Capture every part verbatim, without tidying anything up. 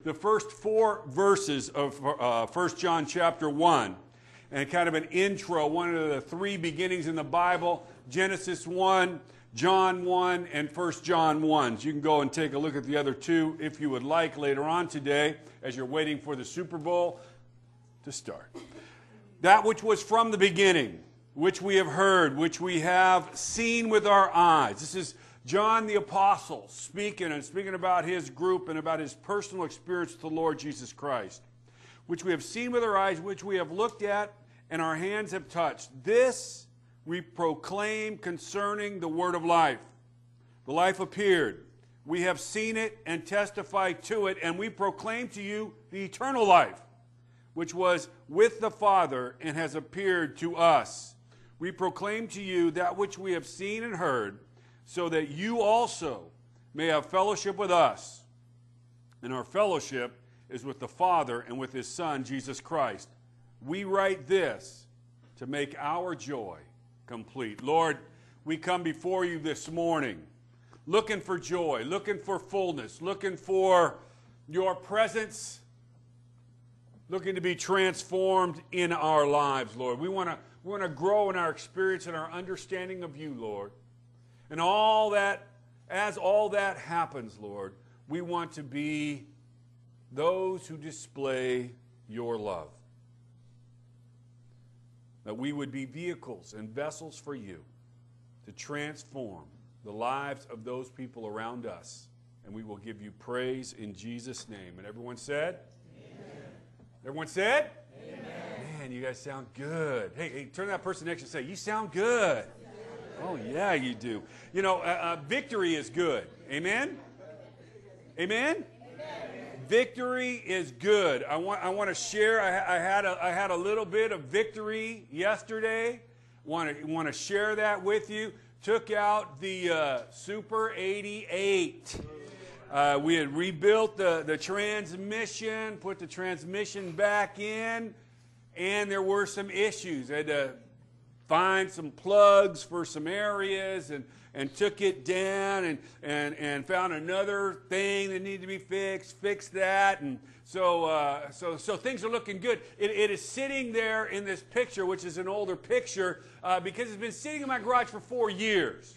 the first four verses of uh, First John chapter one, and kind of an intro, one of the three beginnings in the Bible, Genesis one, John one, and First John one. So you can go and take a look at the other two if you would like later on today as you're waiting for the Super Bowl to start. That which was from the beginning, which we have heard, which we have seen with our eyes. This is John the Apostle speaking and speaking about his group and about his personal experience with the Lord Jesus Christ, which we have seen with our eyes, which we have looked at and our hands have touched. This we proclaim concerning the word of life. The life appeared. We have seen it and testify to it, and we proclaim to you the eternal life, which was with the Father and has appeared to us. We proclaim to you that which we have seen and heard, so that you also may have fellowship with us. And our fellowship is with the Father and with His Son, Jesus Christ. We write this to make our joy complete. Lord, we come before you this morning looking for joy, looking for fullness, looking for your presence, looking to be transformed in our lives, Lord. We want to we want to grow in our experience and our understanding of you, Lord. And all that, as all that happens, Lord, we want to be those who display your love. That we would be vehicles and vessels for you to transform the lives of those people around us. And we will give you praise in Jesus' name. And everyone said? Amen. Everyone said? Amen. Man, you guys sound good. Hey, hey, turn to that person next to you and say, you sound good. Oh, yeah, you do. You know, uh, uh, victory is good. Amen? Amen? Amen? Victory is good. I want I want to share. I, I had a I had a little bit of victory yesterday. Want to want to share that with you. Took out the uh, Super eighty-eight. Uh, we had rebuilt the the transmission, put the transmission back in, and there were some issues. I had to find some plugs for some areas and, and took it down and, and, and found another thing that needed to be fixed, fixed that. And so uh, so so things are looking good. It, it is sitting there in this picture, which is an older picture, uh, because it's been sitting in my garage for four years.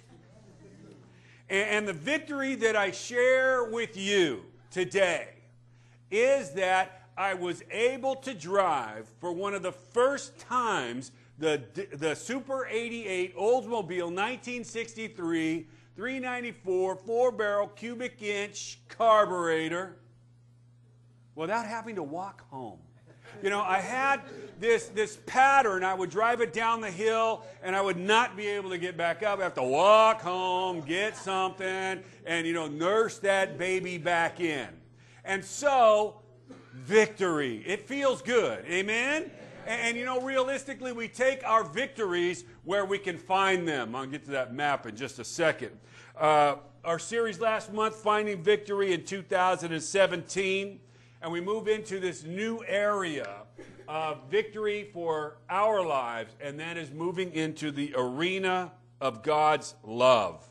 And, and the victory that I share with you today is that I was able to drive for one of the first times The, the Super eighty-eight Oldsmobile nineteen sixty-three three ninety-four four-barrel cubic inch carburetor without having to walk home. You know, I had this, this pattern. I would drive it down the hill, and I would not be able to get back up. I have to walk home, get something, and, you know, nurse that baby back in. And so, victory. It feels good. Amen? And, you know, realistically, we take our victories where we can find them. I'll get to that map in just a second. Uh, our series last month, Finding Victory in two thousand seventeen, and we move into this new area of victory for our lives, and that is moving into the arena of God's love.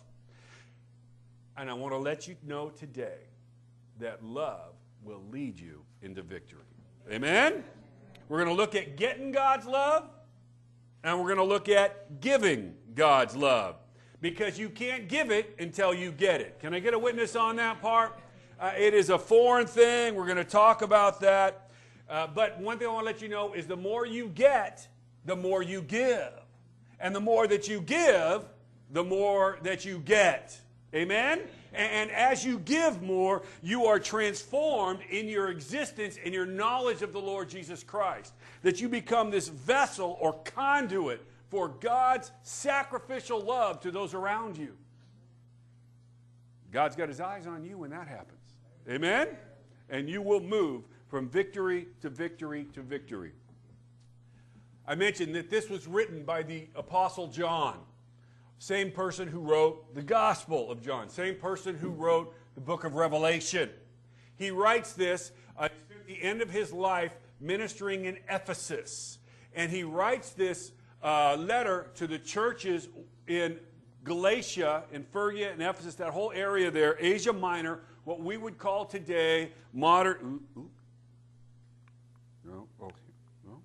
And I want to let you know today that love will lead you into victory. Amen? We're going to look at getting God's love, and we're going to look at giving God's love, because you can't give it until you get it. Can I get a witness on that part? Uh, it is a foreign thing. We're going to talk about that. Uh, but one thing I want to let you know is the more you get, the more you give. And the more that you give, the more that you get. Amen? And as you give more, you are transformed in your existence, in your knowledge of the Lord Jesus Christ. That you become this vessel or conduit for God's sacrificial love to those around you. God's got His eyes on you when that happens. Amen? And you will move from victory to victory to victory. I mentioned that this was written by the Apostle John. Same person who wrote the Gospel of John. Same person who wrote the book of Revelation. He writes this uh, at the end of his life ministering in Ephesus. And he writes this uh, letter to the churches in Galatia, in Phrygia, and Ephesus, that whole area there, Asia Minor, what we would call today modern... Ooh, ooh. No, okay, no.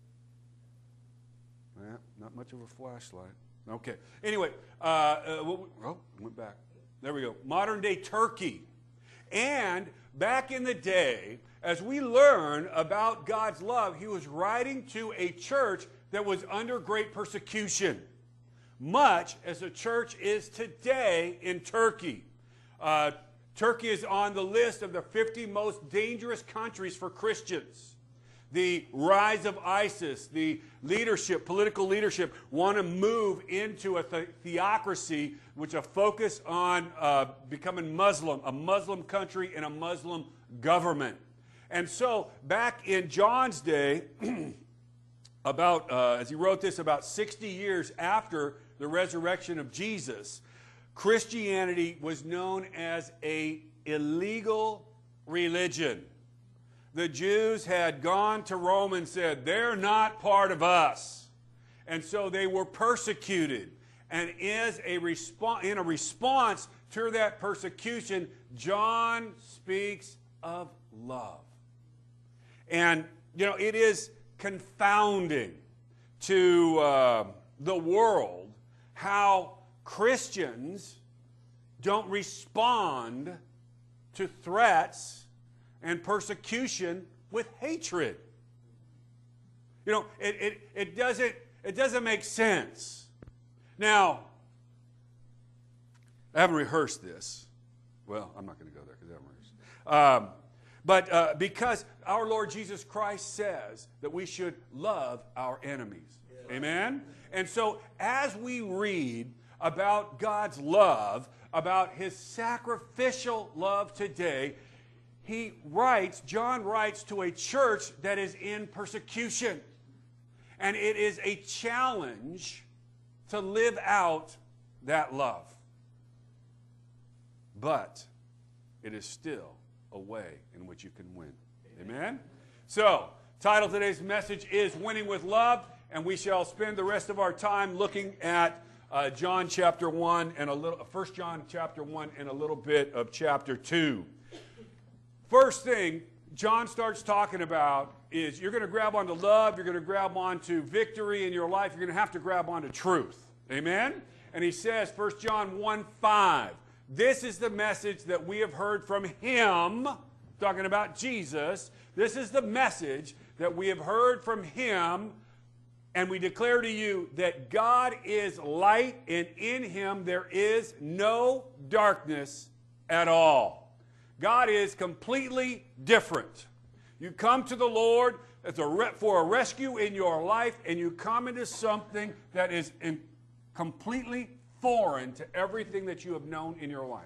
Yeah, not much of a flashlight. Okay, anyway, uh, uh, oh, went back. There we go. Modern day Turkey. And back in the day, as we learn about God's love, he was writing to a church that was under great persecution, much as the church is today in Turkey. Uh, Turkey is on the list of the fifty most dangerous countries for Christians. The rise of ISIS, the leadership, political leadership, want to move into a the- theocracy, which a focus on uh, becoming Muslim, a Muslim country and a Muslim government. And so, back in John's day, about uh, as he wrote this, about sixty years after the resurrection of Jesus, Christianity was known as a illegal religion. The Jews had gone to Rome and said, they're not part of us. And so they were persecuted. And as a respo- in a response to that persecution, John speaks of love. And, you know, it is confounding to uh, the world how Christians don't respond to threats and persecution with hatred. You know, it, it, it, doesn't, it doesn't make sense. Now, I haven't rehearsed this. Well, I'm not going to go there because I haven't rehearsed. Um, but uh, because our Lord Jesus Christ says that we should love our enemies. Yeah. Amen? And so as we read about God's love, about his sacrificial love today, he writes, John writes to a church that is in persecution. And it is a challenge to live out that love. But it is still a way in which you can win. Amen? So, title of today's message is Winning with Love, and we shall spend the rest of our time looking at uh, John chapter one and a little, First John chapter one and a little bit of chapter two. First thing John starts talking about is you're going to grab onto love, you're going to grab onto victory in your life, you're going to have to grab onto truth. Amen? And he says, First John one five, this is the message that we have heard from him, talking about Jesus. This is the message that we have heard from him, and we declare to you that God is light, and in him there is no darkness at all. God is completely different. You come to the Lord as a re- for a rescue in your life, and you come into something that is in completely foreign to everything that you have known in your life.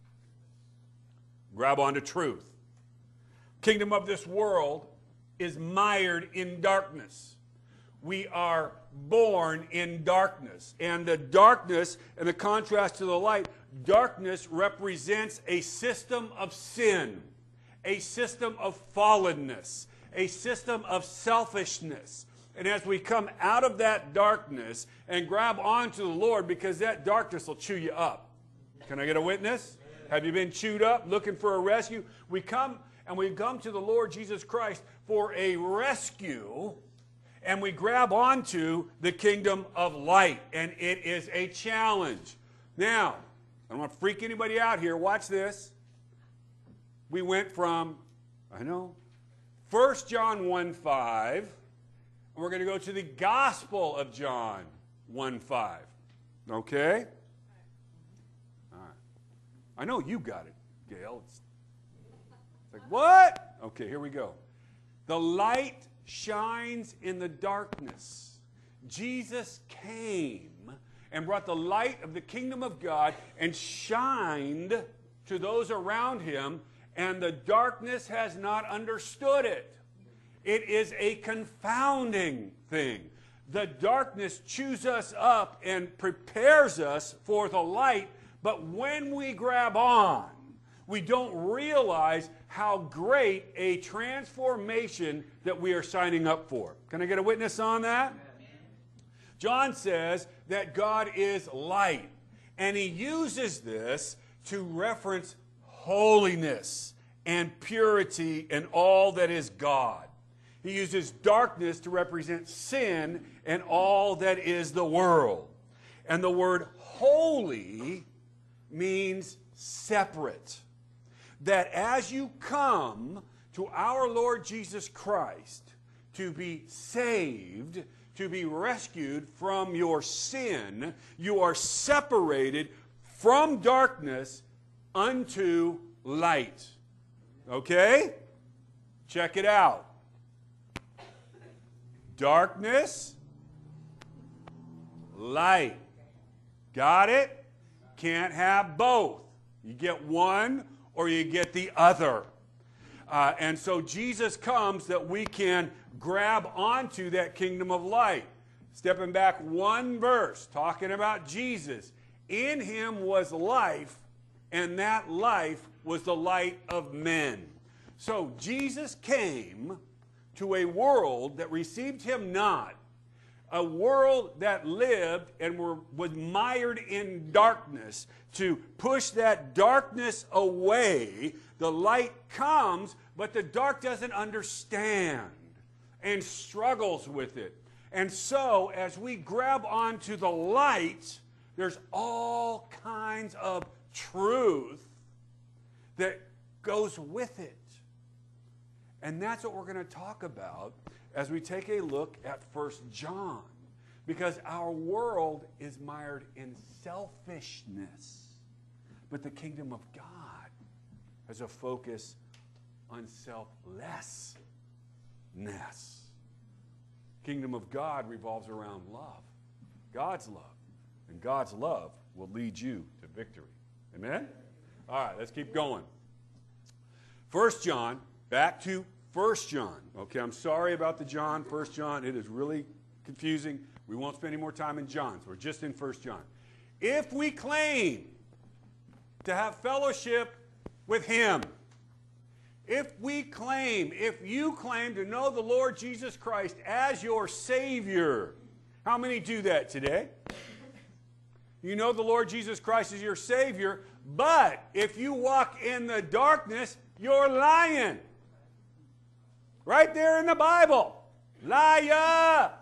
Grab onto truth. Kingdom of this world is mired in darkness. We are born in darkness. And the darkness, and the contrast to the light, darkness represents a system of sin, a system of fallenness, a system of selfishness. And as we come out of that darkness and grab onto the Lord, because that darkness will chew you up. Can I get a witness? Have you been chewed up, looking for a rescue? We come and we come to the Lord Jesus Christ for a rescue, and we grab onto the kingdom of light, and it is a challenge. Now, I don't want to freak anybody out here. Watch this. We went from, I know, First John one five, and we're going to go to the Gospel of John one five. Okay? All right. I know you got it, Gail. It's like, what? Okay, here we go. The light shines in the darkness. Jesus came and brought the light of the kingdom of God and shined to those around him, and the darkness has not understood it. It is a confounding thing. The darkness chews us up and prepares us for the light, but when we grab on, we don't realize how great a transformation that we are signing up for. Can I get a witness on that? John says that God is light, and he uses this to reference holiness and purity and all that is God. He uses darkness to represent sin and all that is the world. And the word holy means separate. That as you come to our Lord Jesus Christ to be saved, to be rescued from your sin, you are separated from darkness unto light. Okay? Check it out. Darkness, light. Got it? Can't have both. You get one or you get the other. Uh, and so Jesus comes that we can grab onto that kingdom of light. Stepping back one verse, talking about Jesus. In him was life, and that life was the light of men. So Jesus came to a world that received him not, a world that lived and were, was mired in darkness. To push that darkness away, the light comes, but the dark doesn't understand and struggles with it. And so, as we grab onto the light, there's all kinds of truth that goes with it. And that's what we're going to talk about as we take a look at First John. Because our world is mired in selfishness. But the kingdom of God has a focus on selflessness. Kingdom of God revolves around love. God's love. And God's love will lead you to victory. Amen? All right, let's keep going. First John, back to First John. Okay, I'm sorry about the John, First John. It is really confusing. We won't spend any more time in John, so we're just in First John. If we claim to have fellowship with him, if we claim, if you claim to know the Lord Jesus Christ as your Savior, how many do that today? You know the Lord Jesus Christ is your Savior, but if you walk in the darkness, you're lying. Right there in the Bible. Liar.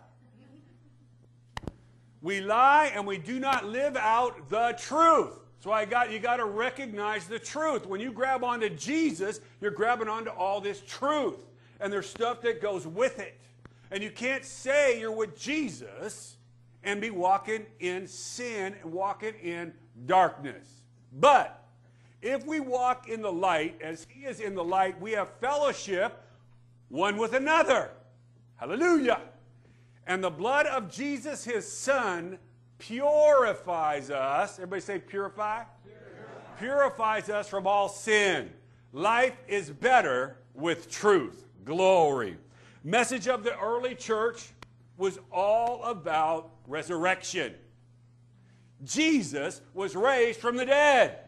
We lie and we do not live out the truth. So I got you got to recognize the truth. When you grab onto Jesus, you're grabbing onto all this truth. And there's stuff that goes with it. And you can't say you're with Jesus and be walking in sin and walking in darkness. But if we walk in the light, as he is in the light, we have fellowship one with another. Hallelujah. And the blood of Jesus, his Son, purifies us. Everybody say purify? Purify. Purifies us from all sin. Life is better with truth. Glory. Message of the early church was all about resurrection. Jesus was raised from the dead.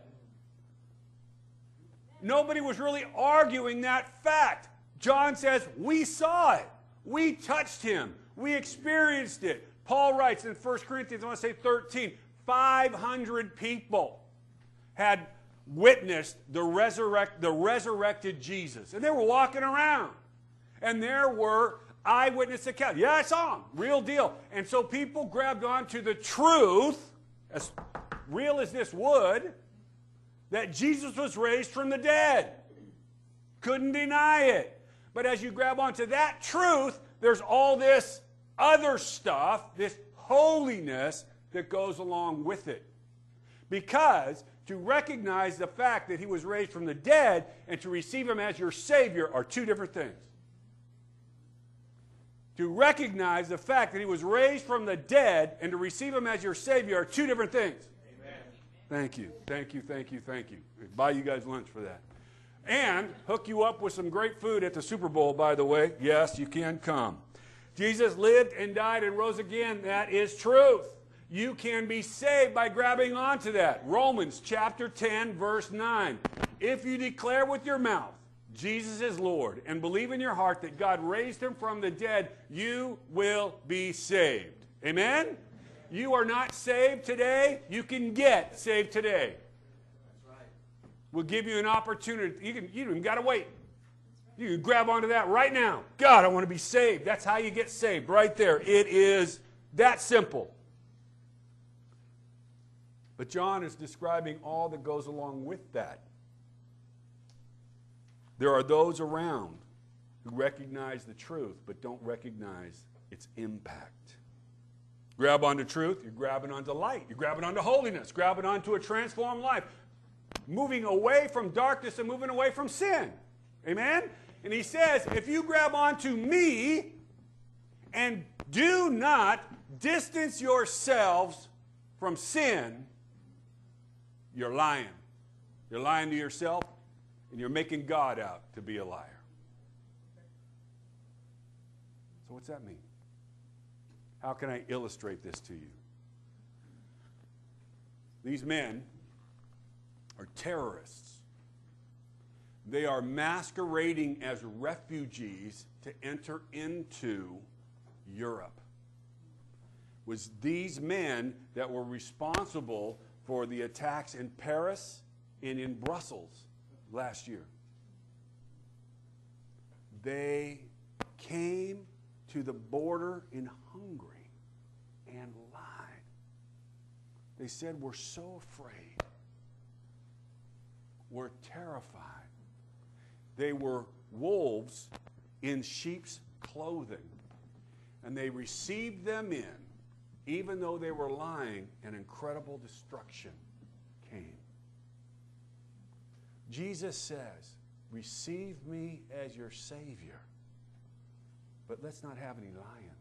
Nobody was really arguing that fact. John says, we saw it. We touched him. We experienced it. Paul writes in First Corinthians, I want to say thirteen, five hundred people had witnessed the, resurrect, the resurrected Jesus. And they were walking around. And there were eyewitness accounts. Yeah, I saw him. Real deal. And so people grabbed onto the truth, as real as this would, that Jesus was raised from the dead. Couldn't deny it. But as you grab onto that truth, there's all this other stuff, this holiness that goes along with it. Because to recognize the fact that he was raised from the dead and to receive him as your Savior are two different things. To recognize the fact that he was raised from the dead and to receive him as your Savior are two different things. Amen. Thank you, thank you, thank you, thank you. Buy you guys lunch for that. And hook you up with some great food at the Super Bowl, by the way. Yes, you can come. Jesus lived and died and rose again. That is truth. You can be saved by grabbing onto that. Romans chapter ten, verse nine. If you declare with your mouth, Jesus is Lord, and believe in your heart that God raised him from the dead, you will be saved. Amen? You are not saved today. You can get saved today. will give you an opportunity. You can, you don't even got to wait. You can grab onto that right now. God, I want to be saved. That's how you get saved, right there. It is that simple. But John is describing all that goes along with that. There are those around who recognize the truth, but don't recognize its impact. Grab onto truth, you're grabbing onto light. You're grabbing onto holiness, grabbing onto a transformed life. Moving away from darkness and moving away from sin. Amen? And he says, if you grab onto me and do not distance yourselves from sin, you're lying. You're lying to yourself, and you're making God out to be a liar. So what's that mean? How can I illustrate this to you? These men are terrorists. They are masquerading as refugees to enter into Europe. It was these men that were responsible for the attacks in Paris and in Brussels last year. They came to the border in Hungary and lied. They said, we're so afraid. We're terrified. They were wolves in sheep's clothing. And they received them in, even though they were lying, and incredible destruction came. Jesus says, receive me as your Savior, but let's not have any lying.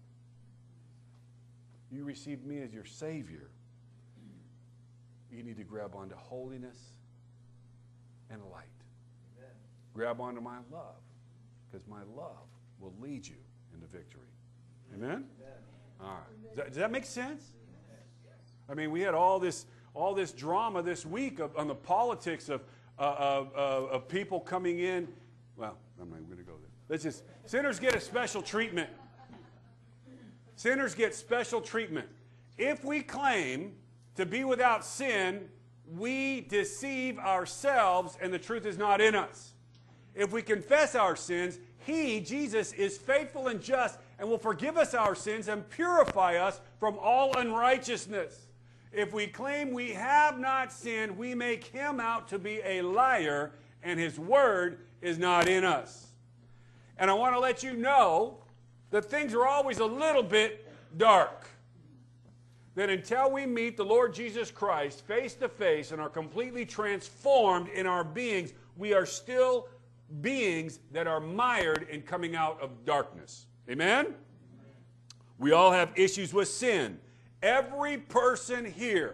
You receive me as your Savior, you need to grab onto holiness and light. Amen. Grab onto my love, because my love will lead you into victory. Amen? Amen. All right. Does that, does that make sense? I mean, we had all this, all this drama this week of, on the politics of, uh, of, of, of people coming in. Well, I'm not going to go there. Let's just, sinners get a special treatment. Sinners get special treatment. If we claim to be without sin, we deceive ourselves and the truth is not in us. If we confess our sins, He, Jesus, is faithful and just and will forgive us our sins and purify us from all unrighteousness. If we claim we have not sinned, we make Him out to be a liar, and His word is not in us. And I want to let you know that things are always a little bit dark. That until we meet the Lord Jesus Christ face to face and are completely transformed in our beings, we are still beings that are mired in coming out of darkness. Amen? We all have issues with sin. Every person here,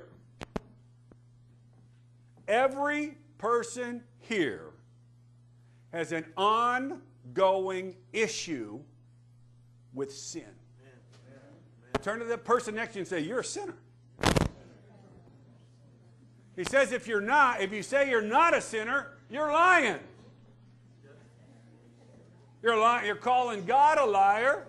every person here has an ongoing issue with sin. Turn to the person next to you and say, you're a sinner. He says if you're not, if you say you're not a sinner, you're lying. You're lying. You're calling God a liar.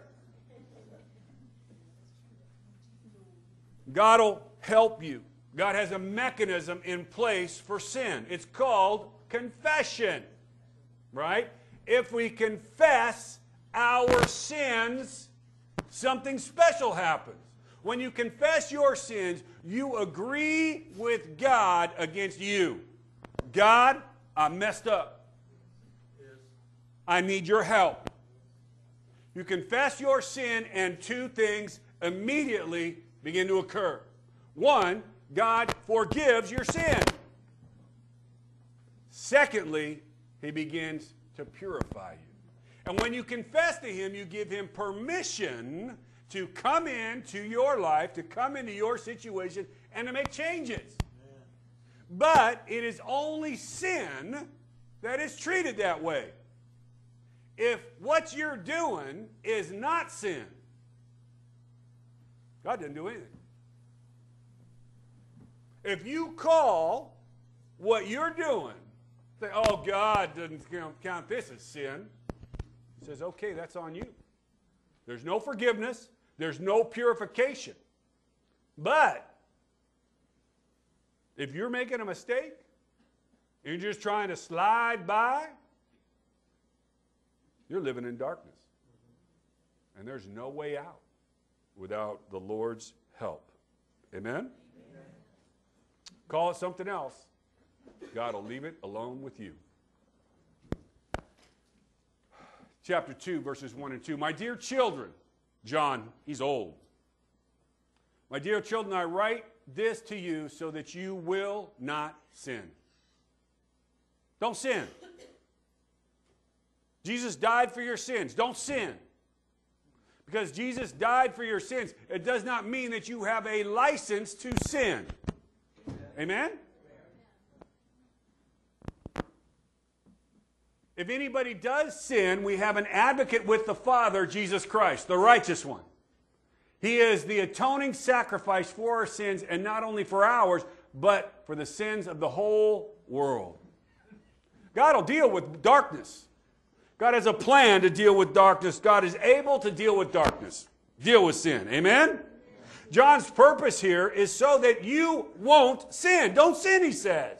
God will help you. God has a mechanism in place for sin. It's called confession. Right? If we confess our sins, something special happens. When you confess your sins, you agree with God against you. God, I messed up. I need your help. You confess your sin and two things immediately begin to occur. One, God forgives your sin. Secondly, He begins to purify you. And when you confess to Him, you give Him permission to come into your life, to come into your situation, and to make changes. Amen. But it is only sin that is treated that way. If what you're doing is not sin, God didn't do anything. If you call what you're doing, say, oh, God doesn't count this as sin, He says, okay, that's on you. There's no forgiveness. There's no purification. But if you're making a mistake you're just trying to slide by, you're living in darkness. And there's no way out without the Lord's help. Amen? Amen? Call it something else. God will leave it alone with you. Chapter two, verses one and two. My dear children, John, he's old. My dear children, I write this to you so that you will not sin. Don't sin. Jesus died for your sins. Don't sin. Because Jesus died for your sins, it does not mean that you have a license to sin. Amen? If anybody does sin, we have an advocate with the Father, Jesus Christ, the righteous one. He is the atoning sacrifice for our sins, and not only for ours, but for the sins of the whole world. God will deal with darkness. God has a plan to deal with darkness. God is able to deal with darkness, deal with sin. Amen? John's purpose here is so that you won't sin. Don't sin, he says.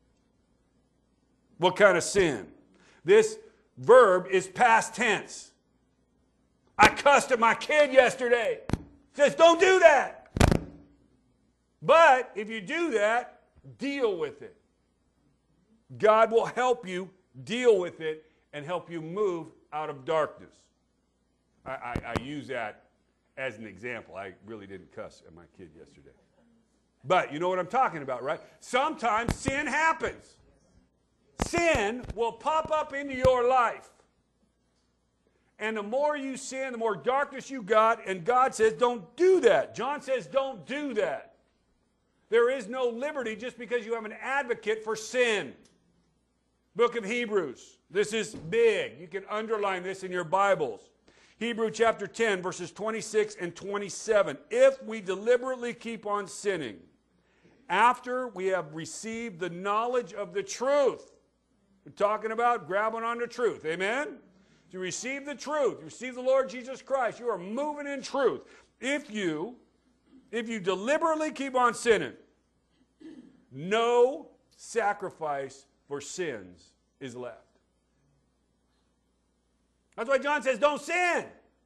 What kind of sin? This verb is past tense. I cussed at my kid yesterday. It says, don't do that. But if you do that, deal with it. God will help you deal with it and help you move out of darkness. I, I, I use that as an example. I really didn't cuss at my kid yesterday. But you know what I'm talking about, right? Sometimes sin happens. Sin will pop up into your life. And the more you sin, the more darkness you got, and God says, don't do that. John says, don't do that. There is no liberty just because you have an advocate for sin. Book of Hebrews. This is big. You can underline this in your Bibles. Hebrew chapter ten, verses twenty-six and twenty-seven. If we deliberately keep on sinning, after we have received the knowledge of the truth, we're talking about grabbing onto truth. Amen? You receive the truth. You receive the Lord Jesus Christ. You are moving in truth. If you, if you deliberately keep on sinning, no sacrifice for sins is left. That's why John says, don't sin.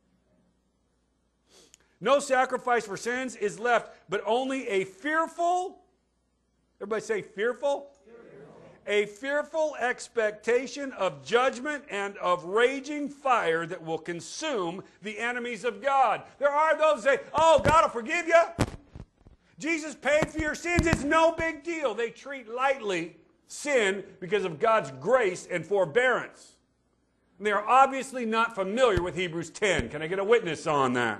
No sacrifice for sins is left, but only a fearful, everybody say fearful? A fearful expectation of judgment and of raging fire that will consume the enemies of God. There are those that say, oh, God will forgive you. Jesus paid for your sins. It's no big deal. They treat lightly sin because of God's grace and forbearance. And they are obviously not familiar with Hebrews ten. Can I get a witness on that?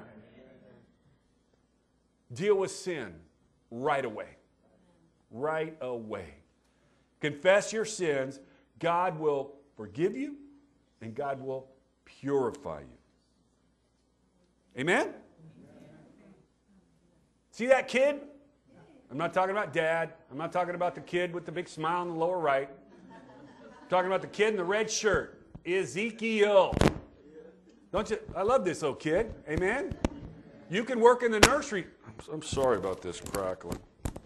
Deal with sin right away. Right away. Confess your sins. God will forgive you, and God will purify you. Amen? Amen? See that kid? I'm not talking about dad. I'm not talking about the kid with the big smile in the lower right. I'm talking about the kid in the red shirt. Ezekiel. Don't you? I love this little kid. Amen? You can work in the nursery. I'm, I'm sorry about this crackling.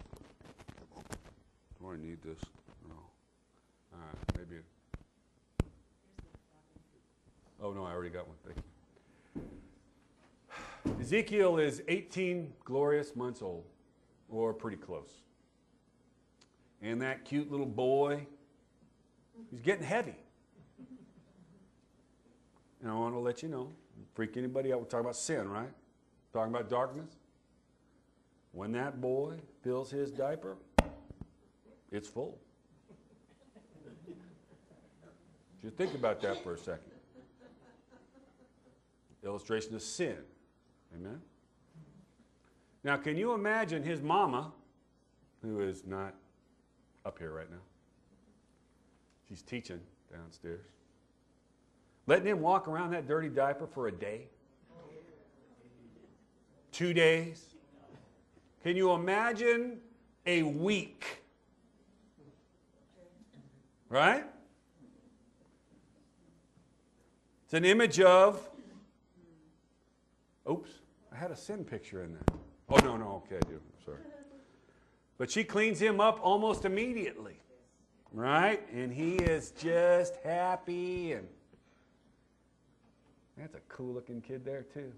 Do I need this? No. All right, maybe. Oh, no, I already got one. Thank you. Ezekiel is eighteen glorious months old, or pretty close. And that cute little boy, he's getting heavy. And I want to let you know, freak anybody out, we're talking about sin, right? Talking about darkness. When that boy fills his diaper, it's full. Just think about that for a second. Illustration of sin. Amen? Now, can you imagine his mama, who is not up here right now? She's teaching downstairs. Letting him walk around that dirty diaper for a day? Two days? Can you imagine a week? Right? It's an image of, oops, I had a sin picture in there. Oh, no, no, okay, I do. Sorry. But she cleans him up almost immediately. right? And he is just happy. And that's a cool looking kid there too.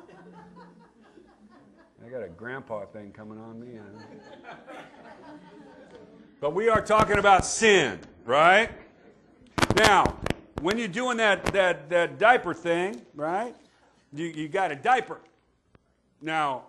I got a grandpa thing coming on me. But we are talking about sin, right? Now, when you're doing that, that, that diaper thing, right, you, you got a diaper. Now,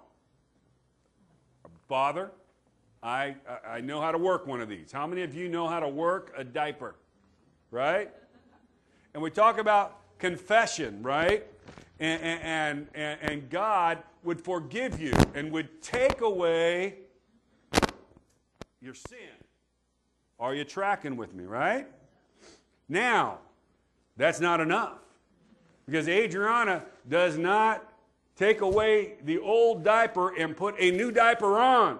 Father, I, I know how to work one of these. How many of you know how to work a diaper, right? And we talk about confession, right? And, and, and, and God would forgive you and would take away your sin. Are you tracking with me, right? Now, that's not enough. Because Adriana does not take away the old diaper and put a new diaper on.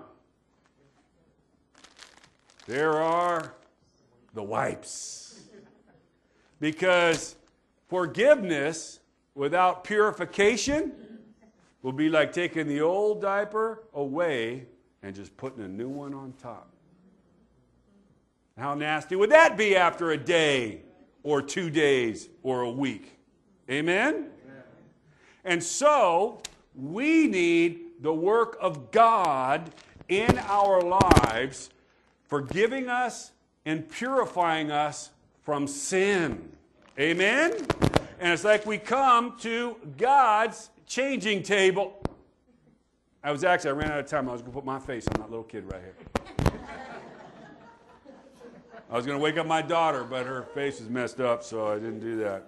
There are the wipes. Because forgiveness without purification will be like taking the old diaper away and just putting a new one on top. How nasty would that be after a day or two days or a week? Amen? Amen. And so, we need the work of God in our lives, forgiving us and purifying us from sin. Amen? And it's like we come to God's changing table. I was actually, I ran out of time. I was going to put my face on that little kid right here. I was going to wake up my daughter, but her face is messed up, so I didn't do that.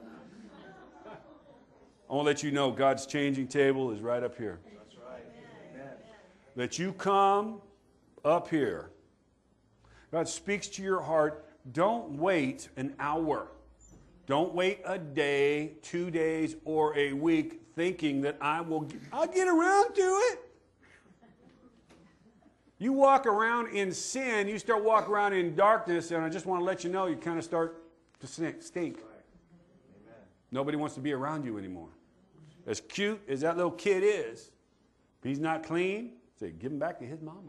I want to let you know God's changing table is right up here. That's right. Amen. That you come up here. God speaks to your heart. Don't wait an hour. Don't wait a day, two days, or a week thinking that I will, I'll get around to it. You walk around in sin, you start walking around in darkness, and I just want to let you know you kind of start to stink. stink. Right. Nobody wants to be around you anymore. As cute as that little kid is, if he's not clean, say, give him back to his mama.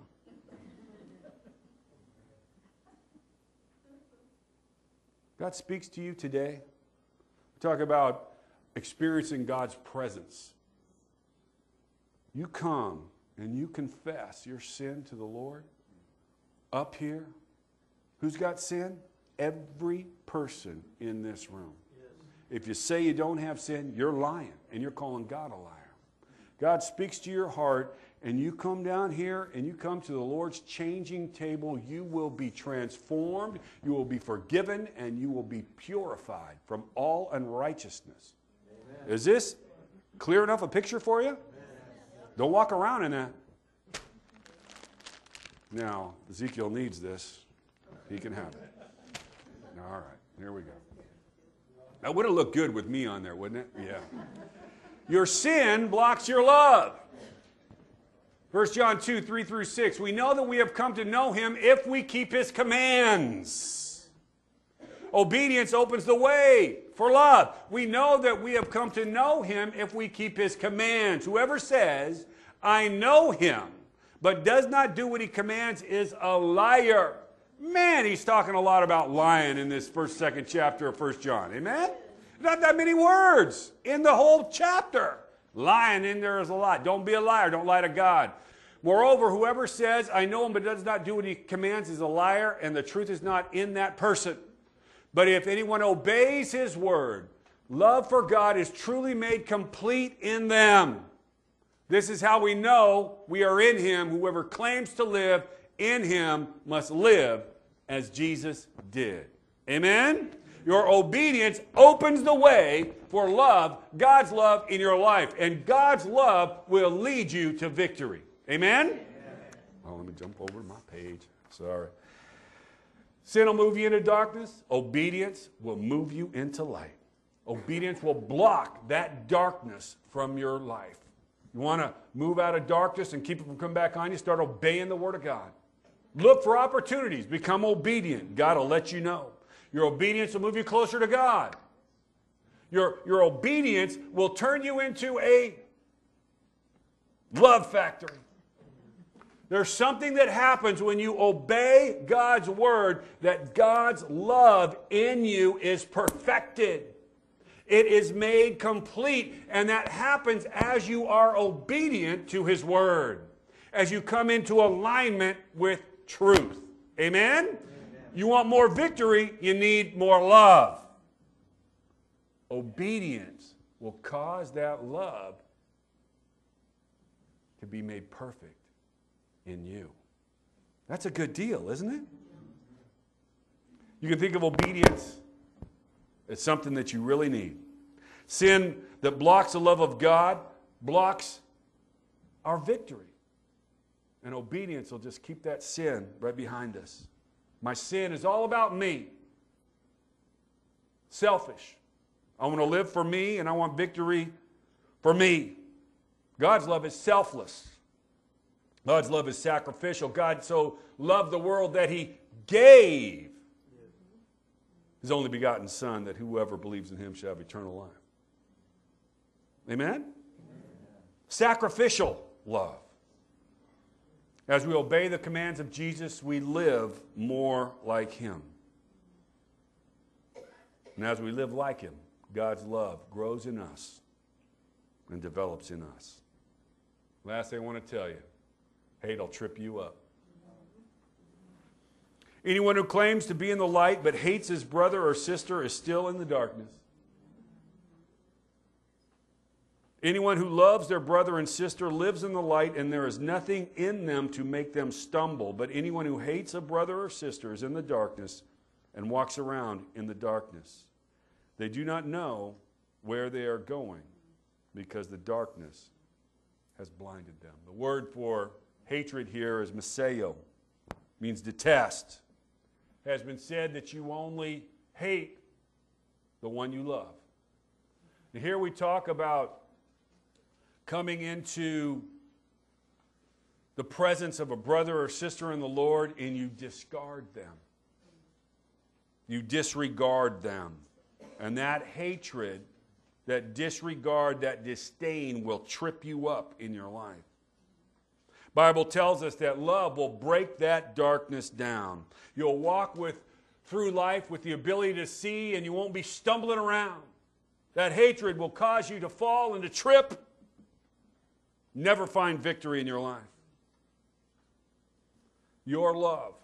God speaks to you today. Talk about experiencing God's presence. You come and you confess your sin to the Lord up here. Who's got sin? Every person in this room. Yes. If you say you don't have sin, you're lying, and you're calling God a liar. God speaks to your heart, and you come down here and you come to the Lord's changing table, you will be transformed, you will be forgiven, and you will be purified from all unrighteousness. Amen. Is this clear enough a picture for you? Amen. Don't walk around in that. Now, Ezekiel needs this. He can have it. All right, here we go. That would have looked good with me on there, wouldn't it? Yeah. Your sin blocks your love. First John two, three through six. We know that we have come to know him if we keep his commands. Obedience opens the way for love. We know that we have come to know him if we keep his commands. Whoever says, I know him, but does not do what he commands is a liar. Man, he's talking a lot about lying in this first, second chapter of First John. Amen? Not that many words in the whole chapter. Lying in there is a lot. Don't be a liar. Don't lie to God. Moreover, whoever says, I know him, but does not do what he commands is a liar, and the truth is not in that person. But if anyone obeys his word, love for God is truly made complete in them. This is how we know we are in him. Whoever claims to live in him must live as Jesus did. Amen? Your obedience opens the way for love, God's love in your life. And God's love will lead you to victory. Amen? Amen. Oh, let me jump over to my page. Sorry. Sin will move you into darkness. Obedience will move you into light. Obedience will block that darkness from your life. You want to move out of darkness and keep it from coming back on you? Start obeying the Word of God. Look for opportunities. Become obedient. God will let you know. Your obedience will move you closer to God. Your, your obedience will turn you into a love factory. There's something that happens when you obey God's word, that God's love in you is perfected. It is made complete, and that happens as you are obedient to His word, as you come into alignment with truth. Amen? Amen. You want more victory, you need more love. Obedience will cause that love to be made perfect in you. That's a good deal, isn't it? You can think of obedience as something that you really need. Sin that blocks the love of God blocks our victory. And obedience will just keep that sin right behind us. My sin is all about me. Selfish. I want to live for me, and I want victory for me. God's love is selfless. God's love is sacrificial. God so loved the world that He gave His only begotten Son, that whoever believes in Him shall have eternal life. Amen? Amen? Sacrificial love. As we obey the commands of Jesus, we live more like Him. And as we live like Him, God's love grows in us and develops in us. Last thing I want to tell you, hate will trip you up. Anyone who claims to be in the light but hates his brother or sister is still in the darkness. Anyone who loves their brother and sister lives in the light, and there is nothing in them to make them stumble. But anyone who hates a brother or sister is in the darkness and walks around in the darkness. They do not know where they are going because the darkness has blinded them. The word for hatred here is meseo, means detest. It has been said that you only hate the one you love. Now here we talk about coming into the presence of a brother or sister in the Lord, and you discard them. You disregard them. And that hatred, that disregard, that disdain will trip you up in your life. Bible tells us that love will break that darkness down. You'll walk with through life with the ability to see, and you won't be stumbling around. That hatred will cause you to fall and to trip. Never find victory in your life. Your love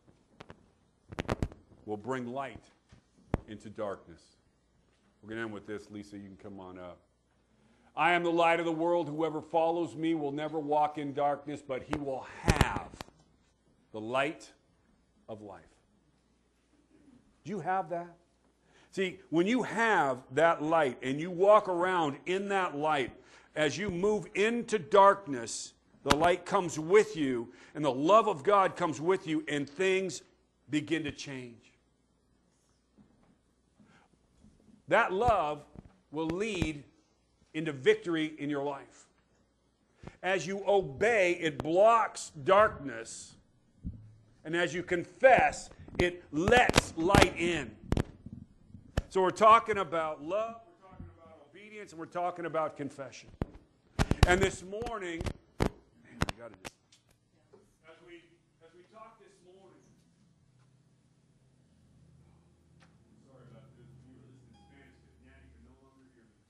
will bring light into darkness. We're going to end with this. Lisa, you can come on up. I am the light of the world. Whoever follows me will never walk in darkness, but he will have the light of life. Do you have that? See, when you have that light and you walk around in that light, as you move into darkness, the light comes with you, and the love of God comes with you, and things begin to change. That love will lead into victory in your life. As you obey, it blocks darkness, and as you confess, it lets light in. So we're talking about love, we're talking about obedience, and we're talking about confession. And this morning, man, I gotta just, as we as we talk this morning, sorry about this. You were listening to Spanish, but Nanny can no longer hear me.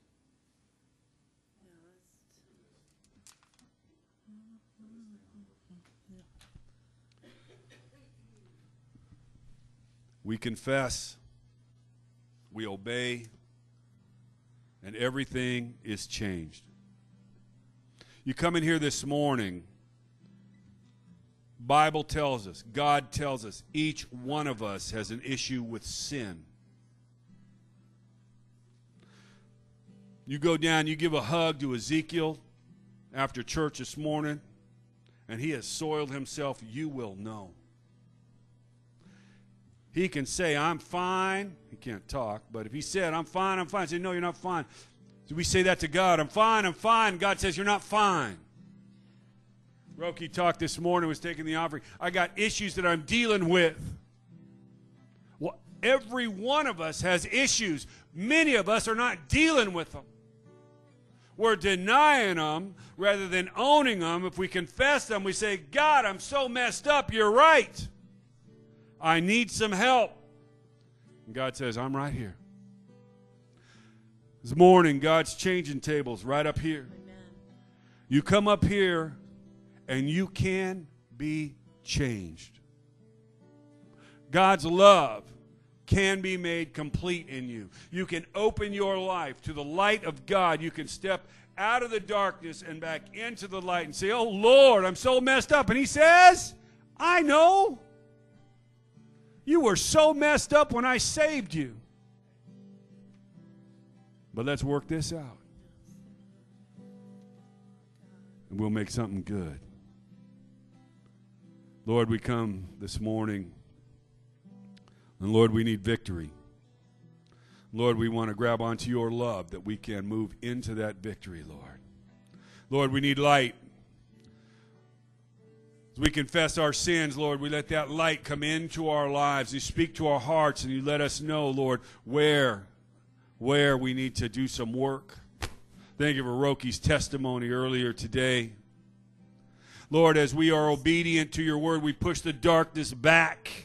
We confess, we obey, and everything is changed. You come in here this morning, Bible tells us, God tells us, each one of us has an issue with sin. You go down, you give a hug to Ezekiel after church this morning, and he has soiled himself, you will know. He can say, I'm fine. He can't talk, but if he said, I'm fine, I'm fine, say, no, you're not fine. So we say that to God, I'm fine, I'm fine. God says, you're not fine. Roki talked this morning, was taking the offering. I got issues that I'm dealing with. Well, every one of us has issues. Many of us are not dealing with them. We're denying them rather than owning them. If we confess them, we say, God, I'm so messed up. You're right. I need some help. And God says, I'm right here. This morning, God's changing tables right up here. Amen. You come up here and you can be changed. God's love can be made complete in you. You can open your life to the light of God. You can step out of the darkness and back into the light and say, oh, Lord, I'm so messed up. And he says, I know. You were so messed up when I saved you. But let's work this out. And we'll make something good. Lord, we come this morning. And Lord, we need victory. Lord, we want to grab onto your love that we can move into that victory, Lord. Lord, we need light. As we confess our sins, Lord, we let that light come into our lives. You speak to our hearts and you let us know, Lord, where, where we need to do some work. Thank you for Roki's testimony earlier today. Lord, as we are obedient to your word, we push the darkness back.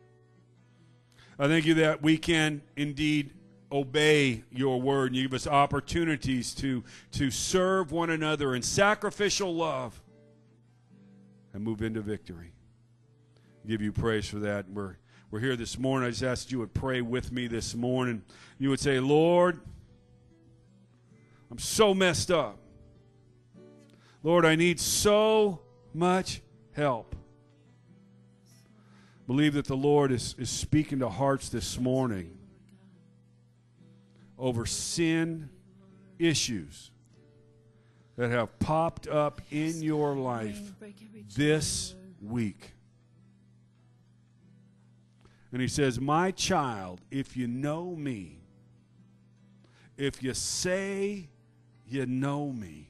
I thank you that we can indeed obey your word, and you give us opportunities to, to serve one another in sacrificial love and move into victory. Give you praise for that. We're, we're here this morning. I just asked you would pray with me this morning. You would say, Lord, I'm so messed up. Lord, I need so much help. Believe that the Lord is, is speaking to hearts this morning over sin issues that have popped up in your life this week. And he says, my child, if you know me, if you say you know me,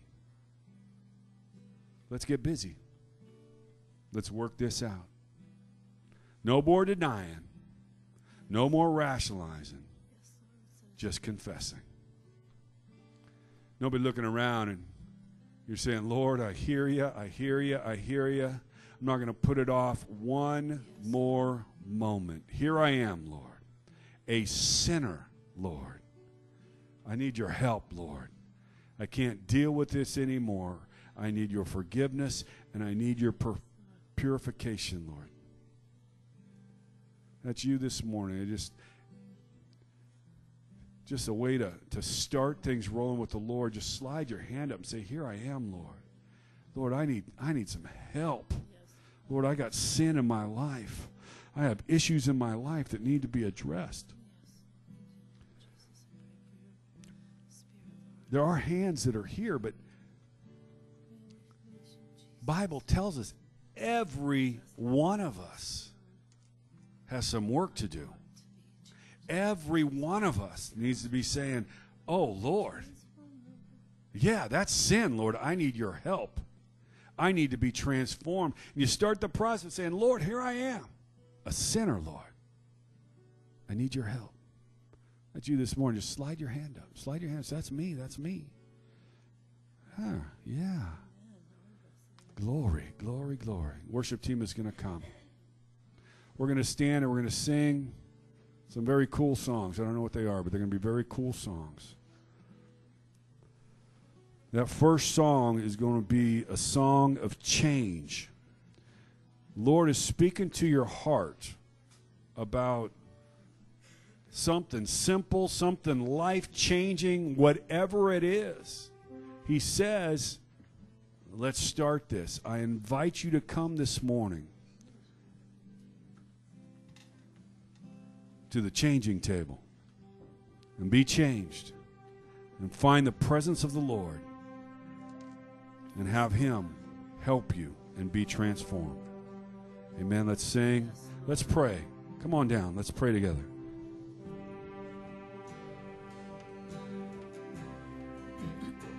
let's get busy. Let's work this out. No more denying. No more rationalizing. Just confessing. Nobody looking around and you're saying, Lord, I hear you, I hear you, I hear you. I'm not going to put it off one more moment. Here I am, Lord. A sinner, Lord. I need your help, Lord. I can't deal with this anymore. I need your forgiveness and I need your pur- purification, Lord. That's you this morning. It just, just a way to, to start things rolling with the Lord. Just slide your hand up and say, here I am, Lord. Lord, I need, I need some help. Yes. Lord, I got sin in my life. I have issues in my life that need to be addressed. Yes. There are hands that are here, but Bible tells us every one of us has some work to do. Every one of us needs to be saying, oh, Lord, yeah, that's sin, Lord. I need your help. I need to be transformed. And you start the process saying, Lord, here I am, a sinner, Lord. I need your help. That's you this morning. Just slide your hand up. Slide your hand. That's me. That's me. Huh, yeah. Glory, glory, glory. Worship team is going to come. We're going to stand and we're going to sing some very cool songs. I don't know what they are, but they're going to be very cool songs. That first song is going to be a song of change. Lord is speaking to your heart about something simple, something life-changing, whatever it is. He says, let's start this. I invite you to come this morning to the changing table and be changed and find the presence of the Lord and have him help you and be transformed. Amen. Let's sing. Let's pray. Come on down. Let's pray together.